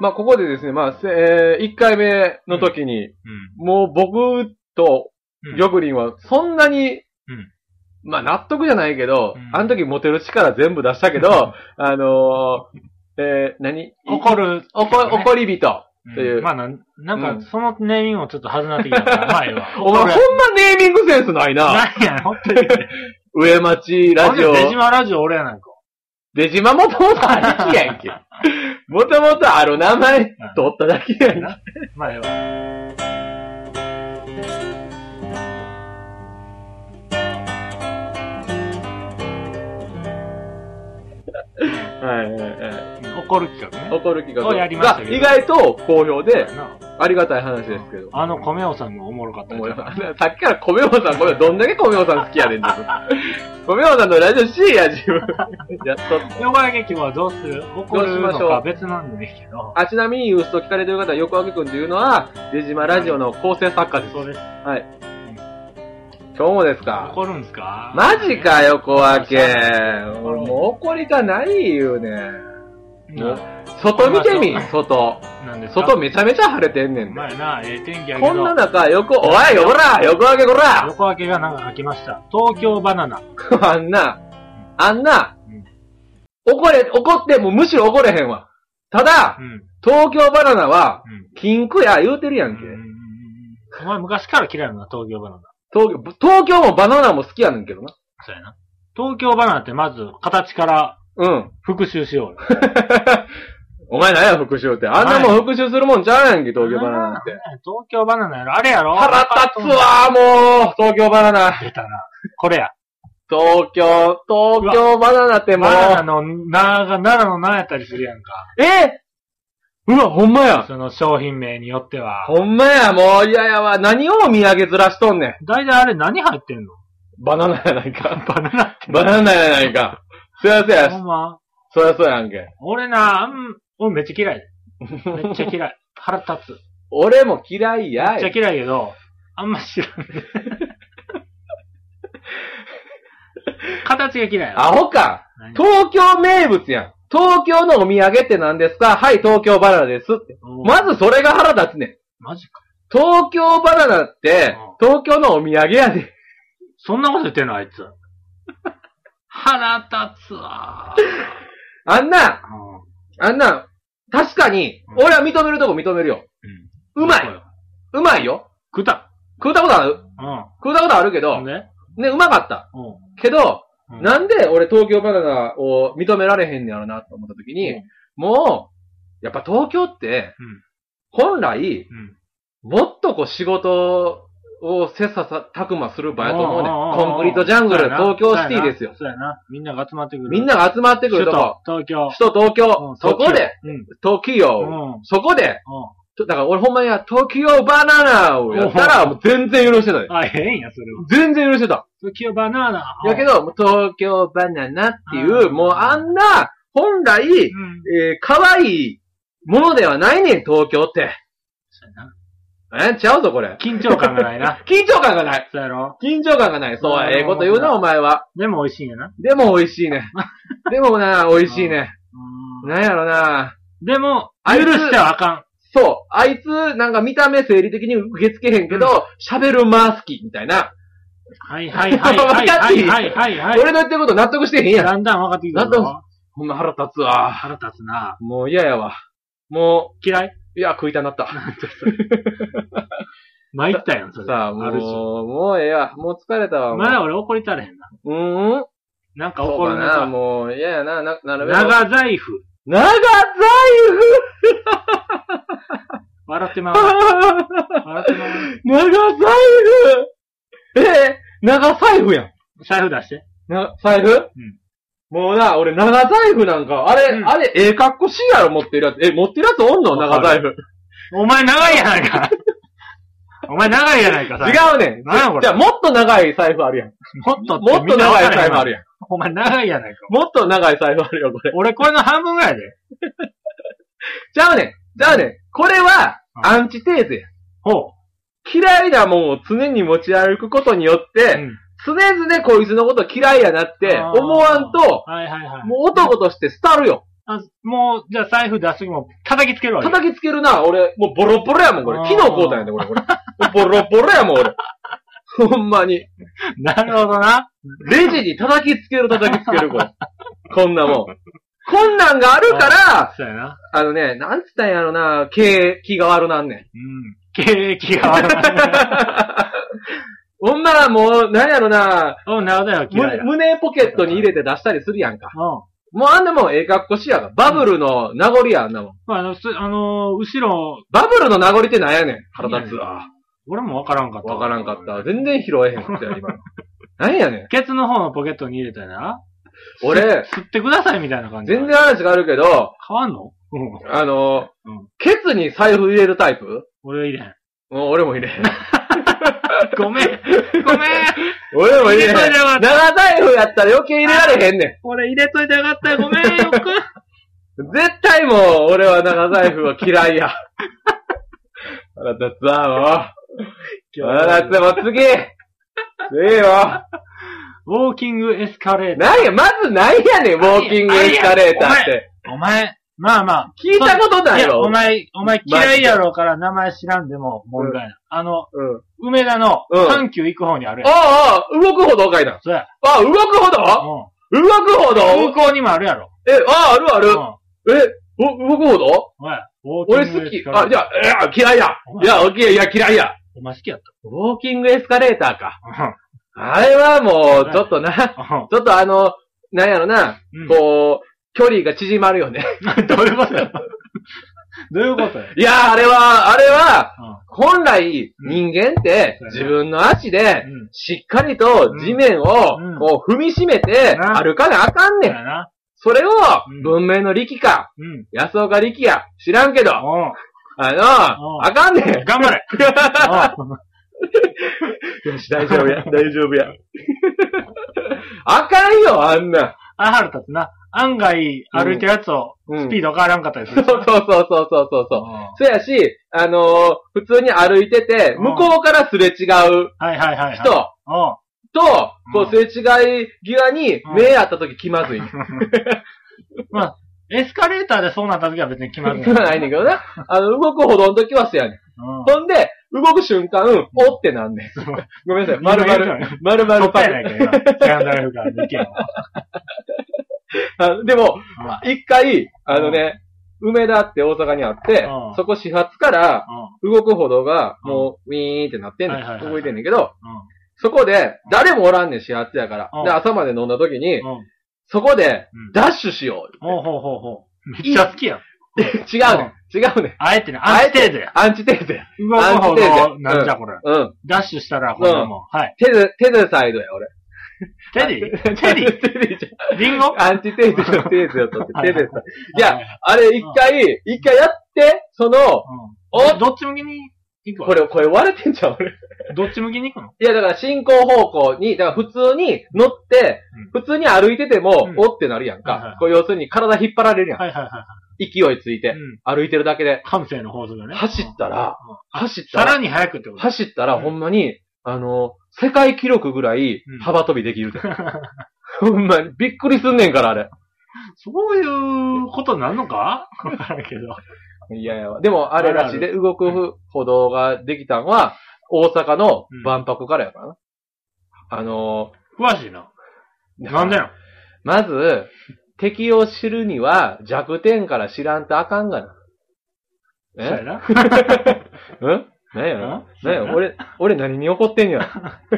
まあ、ここでですね、まあ、1回目の時に、もう僕と玉林はそんなに、まあ、納得じゃないけど、あの時モテる力全部出したけど、怒り人という。 まあなんか、そのネーミングもちょっとはずなってきたから、前は。 お前、ほんまネーミングセンスないな。 ないやん、ほんとに。 上町ラジオ。 出島ラジオ俺やなんか。 出島もともと兄貴やんけ。もともとある名前取っただけやんけ。 前は。怒る企画ね。 怒る企画をやりましたけど。 意外と好評で、ありがたい話ですけど。 米尾さんがおもろかったさっきから米尾さん、どんだけ米尾さん好きやねんって。米尾さんのラジオ C や、自分。やっと。 横上げ今日はどうする怒るのか別なんですけど。 ちなみにユースと聞かれてる方は、横上げくんというのは、出島ラジオの構成作家です。 そうです。 はい。今日もですか？ 怒るんですか？ マジか、横分け。もう怒りがない言うね。外見てみ、外。外めちゃめちゃ晴れてんねん。 前な、天気やけど。 こんな中、おい、ほら、横分けこら。 横分けがなんか書きました。東京バナナ。 あんな、怒ってもむしろ怒れへんわ。ただ、東京バナナは、禁句や言うてるやんけ。 お前昔から嫌いなの東京バナナ。 東京もバナナも好きやねんけどな。 そうやな。東京バナナってまず形から、復習しようよ。 お前何や復習って。あんなもん復習するもんちゃうやんけ、東京バナナって。 東京バナナやろあれやろ腹立つわもう東京バナナ。 出たな。これや。 東京バナナってもう。 バナナの名が奈良の名やったりするやんか。 うわ、ほんまや。 その商品名によっては。 ほんまや、もう嫌やわ。何をお土産ずらしとんねん。 だいたいあれ何入ってんの？ バナナやないか。 バナナって。 バナナやないか。そやそや。 ほんま。 そやそやんけ。 俺めっちゃ嫌い。めっちゃ嫌い。腹立つ。 俺も嫌いや。 めっちゃ嫌いけど、あんま知らん。形が嫌い。 アホか。東京名物やん。東京のお土産って何ですか？はい、東京バナナですって。まずそれが腹立つねん。 マジか。 東京バナナって、東京のお土産やで。 そんなこと言ってんのあいつ。腹立つわ。 あんな、確かに、俺は認めるとこ認めるよ。うまいよ。食ったことある。食ったことあるけど、ね、うまかった。けど、なんで俺東京バナナを認められへんねやろなと思った時に、もう、やっぱ東京って、本来、もっと仕事を切磋琢磨する場やと思うね。コンクリートジャングル、東京シティですよ。 そうやな。みんなが集まってくる。 みんなが集まってくるとこ。 首都東京。そこで、東京。そこで、だから俺ほんまに東京バナナをやったらもう全然許してたよ。 変や、それは。 全然許してた。 東京バナナ。 やけど、東京バナナっていう、もうあんな、本来、可愛いものではないねん、東京って。 そうやな。 ちゃうぞ、これ。 緊張感がないな。 緊張感がない。 そうやろ。 緊張感がない。そう、ええこと言うな、お前は。 でも美味しいんやな。 でも美味しいね。でもな、美味しいね。なんやろな。 でも、許してはあかん。 そう。あいつ、なんか見た目生理的に受け付けへんけど、喋る間好き、みたいな。 はいはいはいはい。 俺の言ってること納得してへんやん。 だんだん分かってきた。 ほんま腹立つわ。 腹立つな。 もう嫌やわ。もう、嫌い？ いや、食いたなった。 参ったやん、それ。 さあ、もうええわ。もう疲れたわ。 まだ俺怒りたれへんな。なんか怒るな。 そうかな、もう嫌やな、なるべく。 長財布。 長財布笑ってまう。笑ってまう。 長財布長財布やん。 財布出して。 財布もうな、俺長財布なんか、あれ、ええ格好しいやろ、持ってるやつ。持ってるやつおんの長財布。 お前長いやないか。お前長いやないかさ。 違うねん。じゃあもっと長い財布あるやん。もっと長い財布あるやん。 お前長いやないか。 もっと長い財布あるよ、これ。 俺これの半分ぐらいで。 じゃあね。これは、アンチテーゼや。嫌いなもんを常に持ち歩くことによって、常々こいつのこと嫌いやなって思わんと、もう男として廃るよ。 もう、じゃあ財布出すときも叩きつけるわけ。 叩きつけるな。俺、もうボロボロやもん、これ。昨日買うたんやで、これ。ボロボロやもん、俺。ほんまに。 なるほどな。 レジに叩きつける、これ。こんなもん。こんなんがあるから、 そうやな。 なんつったんやろな、気が悪なんねん。 気が悪なんねん。 ほんまはもう、なんやろな、胸ポケットに入れて出したりするやんか。もうあんなもん格好しやが。バブルの名残や、あんなもん。 後ろ。 バブルの名残ってなんやねん、腹立つわ。 俺もわからんかった。 全然拾えへんかったよ、今。なんやねん。 ケツの方のポケットに入れたよな。 俺、 吸ってくださいみたいな感じ。 全然話があるけど、 変わんの？ ケツに財布入れるタイプ？ 俺は入れへん。 俺も入れへん。 ごめん。 俺も入れへん。長財布やったら余計入れられへんねん。 俺入れといてよかったよ。ごめんよく。 絶対もう、俺は長財布は嫌いや。腹立つわ、もう。腹立つわ、次よ。 ウォーキングエスカレーター。 なんや、まずなんやねん、ウォーキングエスカレーターって。 お前、まあ。 聞いたことないよ。 お前嫌いやろうから名前知らんでも問題ない。梅田の阪急行く方にあるやん。 動く歩道かいな。 そうや。 動く歩道？動く歩道？ 空港にもあるやろ。 ある。動く歩道？俺好き。じゃあ、嫌いや。いや、嫌いや。 お前好きやった。 ウォーキングエスカレーターか。あれはもう、ちょっとな、ちょっとなんやろな、こう、距離が縮まるよね。 どういうことや？どういうことや？ いや、あれは、本来、人間って、自分の足で、しっかりと地面を、こう、踏みしめて、歩かなあかんねん。それを、文明の力か、安岡力や、知らんけど、あかんねん。 頑張れ。 よし、大丈夫や。あかんよ、あんな。 腹立つな。案外、歩いてるやつを、スピード変わらんかったりする。 そう。そやし、普通に歩いてて、向こうからすれ違う人と、こうすれ違い際に目合った時気まずい。 まあ、エスカレーターでそうなった時は別に気まずい。 そうないねんけどな。動く歩道の時はそうやねん。ほんで、動く瞬間、おってなんねん。ごめんなさい。丸々 パッ。やないか、今。キャンダルからできんでも、一回、梅田って大阪にあって、そこ始発から動く歩道がもうウィーンってなってんねん。動いてんねんけど、そこで誰もおらんねん、始発やから。で、朝まで飲んだ時に、そこでダッシュしよう。 めっちゃ好きやん。 違うねん。 あえてね、アンチテーゼや。 アンチテーゼ。 動く歩道、なんじゃこれ。ダッシュしたら、こんなもん。はい。 テゼサイドや、俺。 テディじゃん。リンゴアンチテーゼのテーゼを取って、テゼサイド。いや、あれ一回やって、 どっち向きに行くわ。これ割れてんじゃん、俺。 どっち向きに行くの？ いや、だから進行方向に、だから普通に乗って、普通に歩いてても、おってなるやんか。こう要するに体引っ張られるやん。勢いついて、歩いてるだけで。 感性の法則だね。 走ったら、 さらに速くってこと？ 走ったら、ほんまに、世界記録ぐらい幅跳びできる。ほんまに、びっくりすんねんから、あれ。 そういうことなんのか？わからんけど。 いや、でも、あれらしいで、動く歩道ができたんは、大阪の万博からやからな。 詳しいな。なんでよ。 まず、敵を知るには弱点から知らんとあかんがな。 そうやな。 何や俺何に怒ってんや。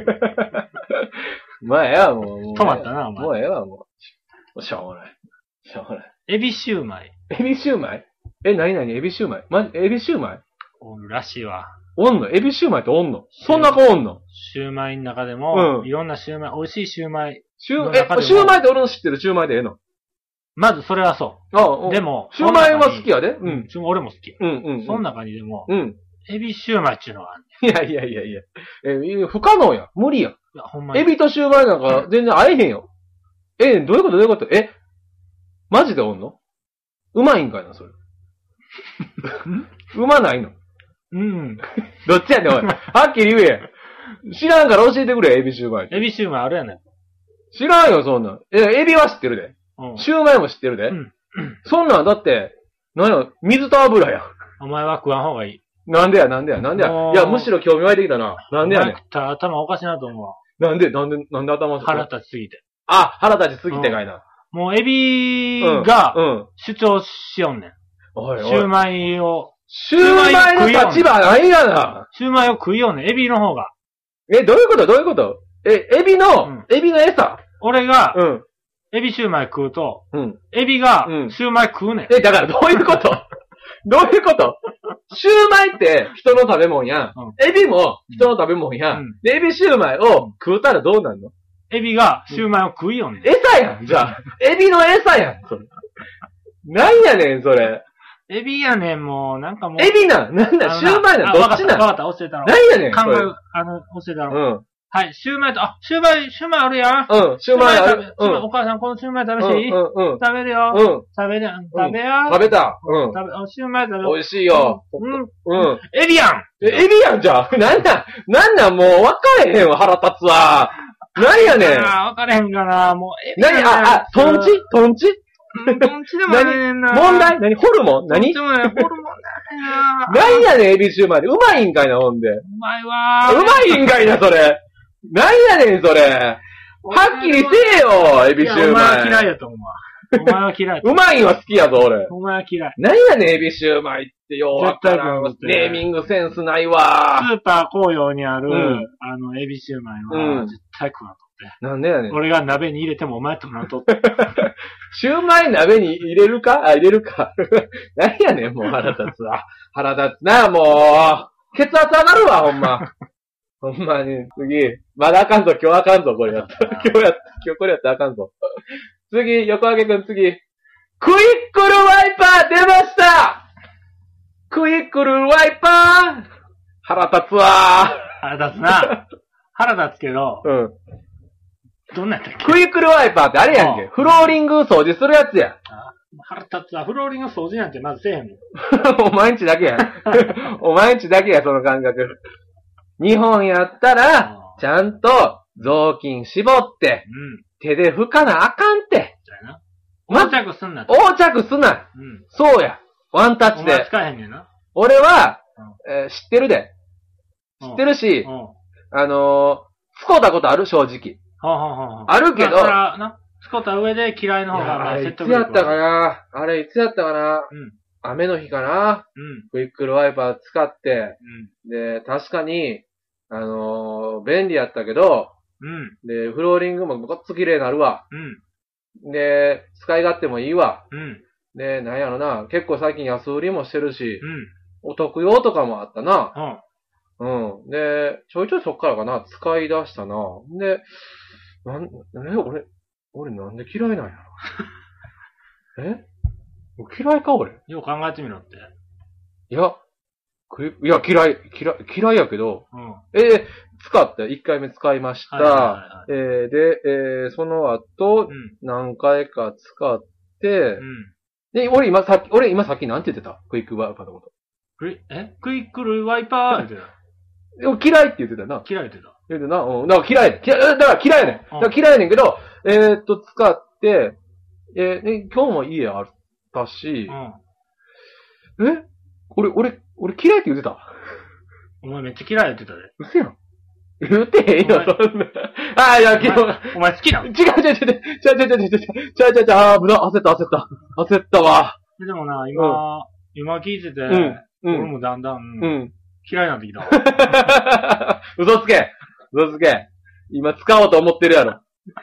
まあええわ、もう。 止まったな、お前。 もうええわ、もう。しょうがない。 エビシューマイ。 エビシューマイ？何エビシューマイ？エビシューマイ？ おるらしいわ。 おんの？エビシューマイっておんの？そんな子おんの？ シューマイの中でも、いろんなシューマイ、美味しいシューマイ。 シューマイって俺の知ってるシューマイでええの？ まずそれはそう。でも、 シューマイは好きやで。 俺も好き。その中にでも、エビシューマイっていうのがある。 いや。不可能や。無理や。 ほんまに。 エビとシューマイなんか全然合えへんよ。どういうことマジでおんの？うまいんかいな、それ。うまないの？どっちやねん、おい。はっきり言えや。知らんから教えてくれ、エビシューマイ。 エビシューマイあるやねん。 知らんよ、そんなん。エビは知ってるで。シューマイも知ってるで。 そんなんだって、なんや、水と油や。 お前は食わん方がいい。 なんでや。いや、むしろ興味湧いてきたな。なんでやねん。 頭おかしいなと思うわ。 なんで頭腹立ちすぎて。 あ、腹立ちすぎてかいな。 もうエビが、主張しよんねん。シューマイの立場ないがな。 シューマイを食いよんねん、エビの方が。 どういうことエビの餌俺が、エビシューマイ食うと、エビが、シューマイ食うねん。 だからどういうことシューマイって人の食べ物やん。エビも人の食べ物やん。で、エビシューマイを食うたらどうなんの？ エビがシューマイを食いよんねん。 餌やん、じゃあ。エビの餌やん、それ。なんやねん、それ。 エビやねん、もう、なんかもう。 エビなんシューマイなんどっちなんわかった、教えたの。 なんやねん、 考え、教えたの。はい、シューマイと、シューマイあるやん。 シューマイある。 お母さん、このシューマイ食べていい？食べるよ。食べや。 食べた。 シューマイ食べる。 美味しいよ。 エビやん。 エビやんじゃん。なんもう分かれへんわ、腹立つわ。なんやねん。 分かれへんかな、もう。 トンチトンチでもねんな。 問題ホルモンホルモンだよな。なんやねん、エビシューマイで。うまいんかいな、ほんで。うまいわうまいんかいな、それ。なんやねん、それ。はっきりせえよ、エビシューマイ。 お前は嫌いやと思うわ。お前は嫌い。 うまいんは好きやぞ、俺。 お前は嫌い。 なんやねん、エビシューマイってよ。絶対ネーミングセンスないわ。 スーパー紅葉にある、エビシューマイは、絶対食わんとって。 なんでやねん。 俺が鍋に入れてもお前となとって。 シューマイ鍋に入れるか。なんやねん、もう腹立つわ。腹立つな、もう。血圧上がるわ、ほんま。ほんまに、次。まだあかんぞ、今日あかんぞ、これやった。今日これやったらあかんぞ。次、横揚げくん次。クイックルワイパー出ましたクイックルワイパー腹立つわ腹立つな。腹立つけど、どんなんやったっけクイックルワイパーってあれやんけ。フローリング掃除するやつや。 腹立つわ。フローリング掃除なんてまずせえへんもん。 お前んちだけや。お前んちだけや、その感覚。日本やったら、ちゃんと雑巾絞って、手で拭かなあかんって。 横着すんな。 横着すな。そうや。ワンタッチで。 お前使えへんねんな。 俺は、知ってるで。知ってるし、使ったことある正直。あるけど、 使った上で嫌いの方が説得力。いつやったかなあれいつやったかな雨の日かなクイックルワイパー使って、で、確かに、便利やったけど、で、フローリングもごっつ綺麗になるわ。で、使い勝手もいいわ。で、なんやろな、結構最近安売りもしてるし、お得用とかもあったな。で、ちょいちょいそっからかな、使い出したな。で、俺なんで嫌いなんやろ。嫌いか俺。 よう考えてみろって。 いや、嫌いやけど、使って、1回目使いました。で、その後、何回か使って、で、俺今さっきなんて言ってたクイックワイパーのこと。 クイックルワイパーって言ってた。嫌いって言ってたな。 嫌いって言ってた。 言ってな。だから嫌いやねん。だから嫌いやねんけど、使って、今日も家あったし、俺嫌いって言ってた。 お前めっちゃ嫌いって言ってたで。 嘘やん。言ってへんよ、そんな。いや、 お前好きなの？ 違う、危ない、焦ったわ。 でもな、今聞いてて、俺もだんだん、嫌いになってきた。 嘘つけ。今使おうと思ってるやろ。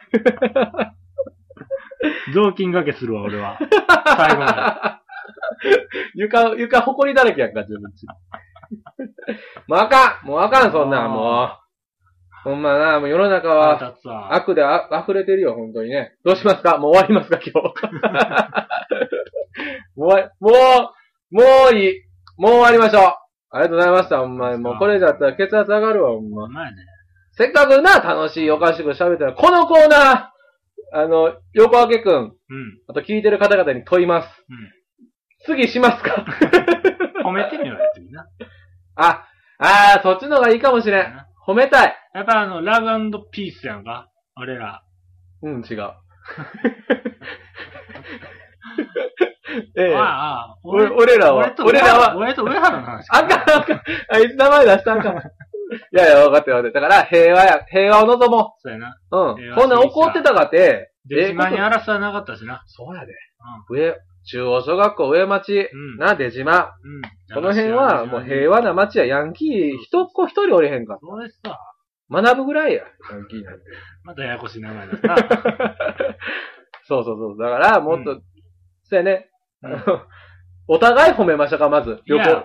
雑巾掛けするわ、俺は。最後まで。床、ほこりだらけやんか、自分ち。もうあかん、そんなん、もう。ほんまな、もう世の中は、悪で溢れてるよ、本当にね。どうしますか？もう終わりますか、今日。もういい。もう終わりましょう。ありがとうございました、ほんまに。もうこれだったら血圧上がるわ、ほんま。せっかくな、楽しいおかしく喋ったら、このコーナー、横分けくん、あと聞いてる方々に問います。次しますか？ 褒めてみろよ、次な。 そっちの方がいいかもしれん。褒めたい。 やっぱラブ&ピースやんか俺ら。 違う。 俺らは、 俺と上原の話。 あかん。あいつ名前出したんか。いや、分かってる。だから、平和を望もう。そうやな。 うん。こんな怒ってたかって、 出島に争わなかったしな。 そうやで。中央小学校上町、な、出島。この辺は、もう平和な町や、ヤンキー、一人おれへんか。 そうですか。 学ぶぐらいや、ヤンキーなんて。 またややこしい名前だな。 そう。だから、もっと、そうやね。お互い褒めましたか、まず。 何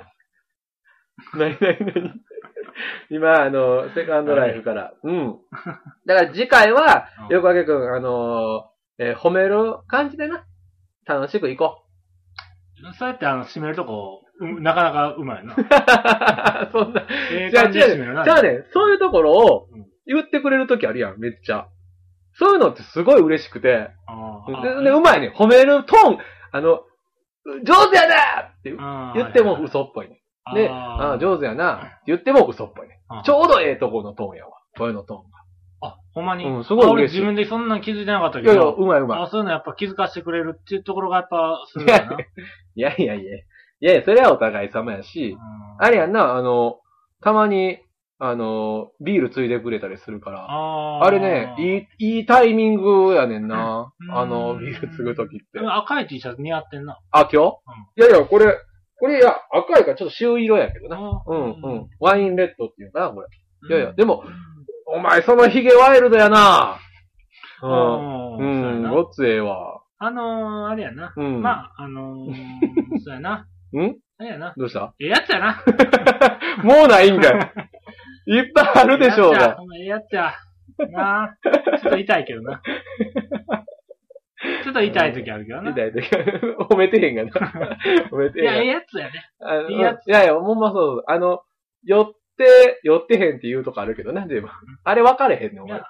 今、セカンドライフから。だから次回は、横掛くん、褒める感じでな。楽しく行こう。そうやって締めるとこ、なかなかうまいな。 そんな。じゃあね、そういうところを言ってくれるときあるやん、めっちゃ。そういうのってすごい嬉しくて。で、うまいね。褒めるトーン、上手やなって言っても嘘っぽいね。で、上手やなって言っても嘘っぽいね。ちょうどええとこのトーンやわ。声のトーンが。 ほんまに。 すごい嬉しい。 俺自分でそんな気づいてなかったけど。 いや、うまい。 そういうのやっぱ気づかせてくれるっていうところがやっぱするんだな。 いや、それはお互い様やし、あれやんな、たまに、ビールついでくれたりするから、あれね、いいタイミングやねんな。ビール継ぐときって。 赤い T シャツ似合ってんな。 あ、今日いや、これ、赤いからちょっと朱色やけどな。ワインレッドっていうかな、これ。いや、でも、お前そのヒゲワイルドやな。ごっつええわ。 あれやな。まあ、そうやな。あれやな。 どうした？ ええやつやな。 もうないんかい。いっぱいあるでしょうが。 ええやつや。なあ。ちょっと痛いけどな。ちょっと痛い時あるけどな。 痛い時褒めてへんがな。褒めてへん。 いや、ええやつやね。 いいやつ。いや、ほんまそう。寄ってへんって言うとこあるけどな、でも。あれ分かれへんねん、お前。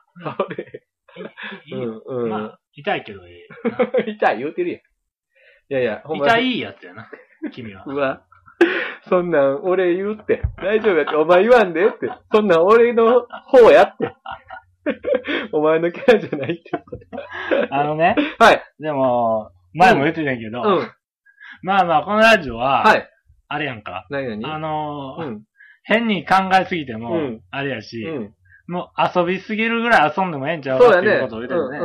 まあ、痛いけどええ。痛い言うてるやん。いや、 ほんま。痛いやつやな。君は。 うわ。そんなん俺言うって。大丈夫やって。お前言わんでって。そんなん俺の方やって。お前のキャラじゃないってこと。 はい。でも、前も言ってたんやけど。まあ、このラジオは、はい。あれやんか。 何変に考えすぎても、あれやし、もう遊びすぎるぐらい遊んでもええんちゃうかっていうことを言ってるね。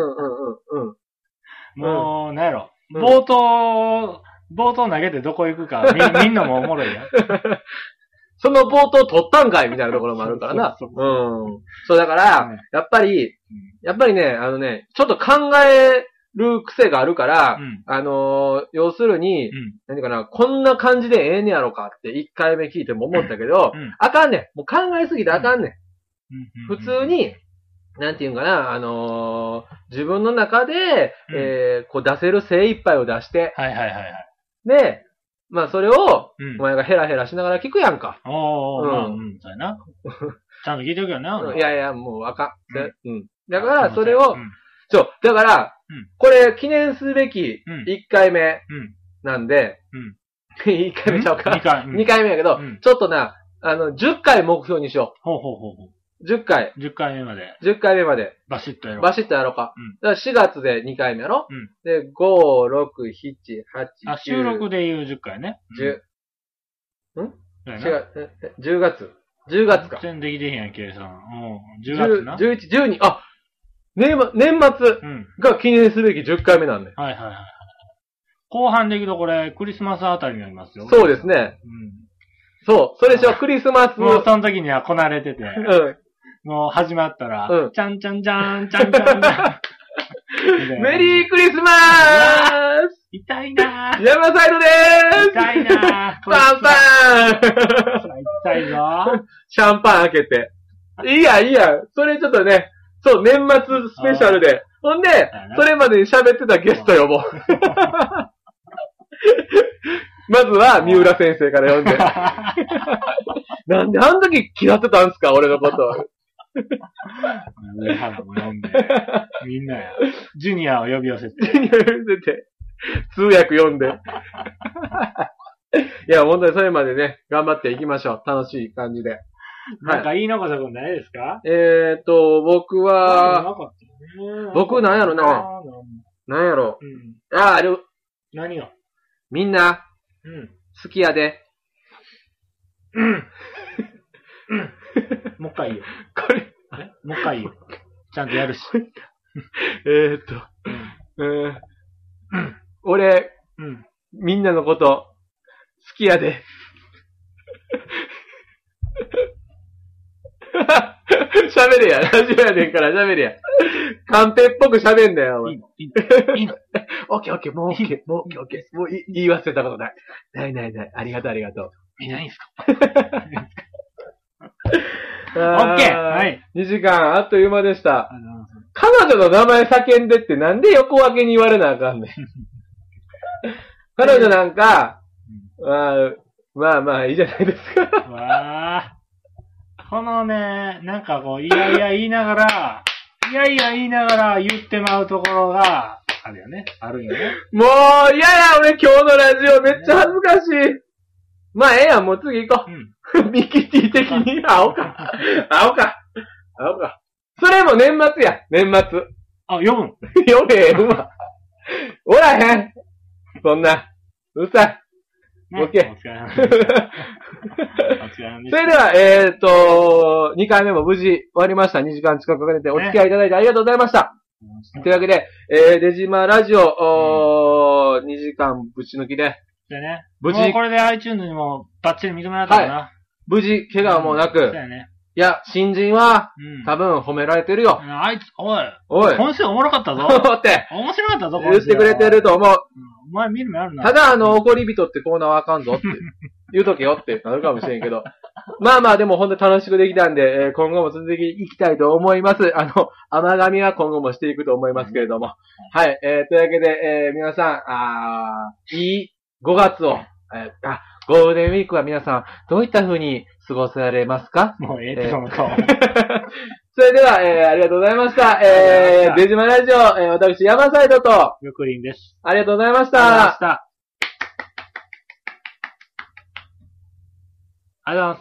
もう、なんやろ。冒頭投げてどこ行くか、みんなもおもろいやん。 その冒頭取ったんかいみたいなところもあるからな。そう、だから、やっぱりね、ちょっと考える癖があるから、要するに、何かな、こんな感じでええねやろかって1回目聞いても思ったけど、あかんねん。もう考えすぎてあかんねん。普通に、なんていうんかな、自分の中で、こう出せる精一杯を出して、で、まあそれを、お前がヘラヘラしながら聞くやんか。 そうやな。ちゃんと聞いておけよな。 いや、もうあかん。だから、それを、だから、これ記念すべき1回目なんで、1回目ちゃうか。2回目やけど、ちょっとな、10回目標にしよう。10回。 10回目まで。 10回目まで。 バシッとやろう。 バシッとやろうか。だから4月で2回目やろで、5、6、7、8、9。 収録で言う10回ね。 10月。10月か。 全然できてへんやん、計算。10月な。 11、12、年末が記念すべき10回目なんで。 はい。後半でいくとこれ、クリスマスあたりになりますよ。 そうですね。そう、それでしょ、クリスマス。 もうその時にはこなれてて。もう始まったら、ちゃんちゃんちゃん、ちゃんちゃんちゃん。 メリークリスマース痛いなぁ。 山サイドでーす痛いなぁ。 パンパン痛いぞ。 シャンパン開けて。いいや。それちょっとね、そう、年末スペシャルで。ほんで、それまでに喋ってたゲスト呼ぼう。まずは、三浦先生から呼んで。なんであの時嫌ってたんすか、俺のこと。 上原も呼んで。みんなや。ジュニアを呼び寄せて。 通訳呼んで。いや、本当にそれまでね、頑張っていきましょう。楽しい感じで。 なんか言い残したことないですか？ 僕は、僕なんやろな。なんやろ。ある。 何よ。 みんな、好きやで。 もう一回いいよ。 これ。 もう一回いいよ。ちゃんとやるし。 俺、みんなのこと、好きやで。喋れや。ラジオやねんから喋れや。カンペっぽく喋んだよ。いいの。オッケー、もうオッケー。もう言い忘れたことない。ない。ありがとう。 いないんすかオッケーはい。 2時間あっという間でした。彼女の名前叫んでってなんで横分けに言われなあかんねん。彼女なんか、まあいいじゃないですか。 わあ。このね、なんかこう、いや言いながら言ってまうところが、あるよね。あるよね。 もう、俺今日のラジオめっちゃ恥ずかしい。まあ、ええやん、もう次行こう。ミキティ的に、会おうか。それも年末や、年末。 あ、読む読めへんわ。おらへん。そんな。うるさい。オッケー。それでは、2回目も無事終わりました。2時間近くかけてお付き合いいただいてありがとうございました。というわけで、出島ラジオ、2時間ぶち抜きで。 でね。無事。もうこれで iTunes にもバッチリ認められたかな。はい。 無事、怪我もなく。そうやね。いや、新人は、多分褒められてるよ。 あいつ、おい。今週おもろかったぞ。って。面白かったぞ、 言ってくれてると思う。 お前見る目あるな。 ただ、怒り人ってコーナーはあかんぞって。言うとけよってなるかもしれんけど。まあでも本当に楽しくできたんで、今後も続けていきたいと思います。甘噛みは今後もしていくと思いますけれども。はい。というわけで、皆さん、いい5月を、ゴールデンウィークは皆さん、どういった風に過ごされますか？ もうその顔。 それでは、ありがとうございました。出島ラジオ、私、山サイドと、 ゆくりんです。 ありがとうございました。 ありがとう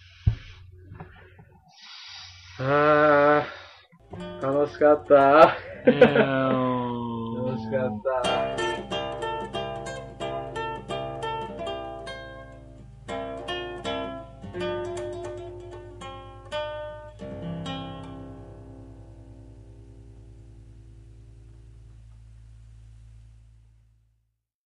ございます。 楽しかった。楽しかった。